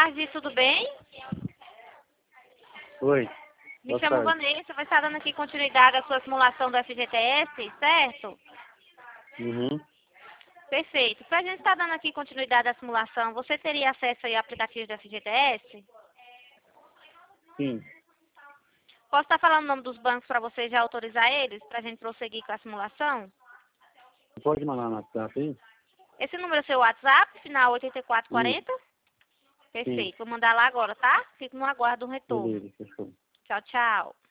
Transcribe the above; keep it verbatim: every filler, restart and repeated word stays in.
tarde, tudo bem? Oi. Me Boa chamo tarde. Vanessa, vai estar dando aqui continuidade à sua simulação do F G T S, certo? Uhum. Perfeito. Para a gente estar dando aqui continuidade à simulação, você teria acesso aí ao aplicativo do F G T S? Sim. Posso estar falando o nome dos bancos para você já autorizar eles, para a gente prosseguir com a simulação? Pode mandar no WhatsApp aí? Esse número é seu WhatsApp, final oitenta e quatro Isso. quarenta? Sim. Perfeito. Vou mandar lá agora, tá? Fico no aguardo do retorno. Beleza, fechou. Tchau, tchau.